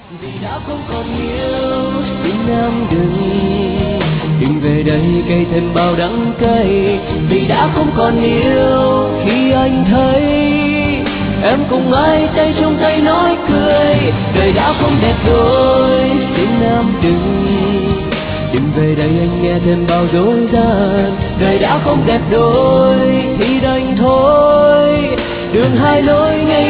Vì đã không còn yêu, xin em đừng về đây cây thêm bao đắng cay. Vì đã không còn yêu, khi anh thấy em cùng ai tay trong tay nói cười. Đời đã không đẹp đôi, xin em đừng về đây anh nghe thêm bao dối gian. Đời đã không đẹp đôi thì đành thôi, đường hai lối ngày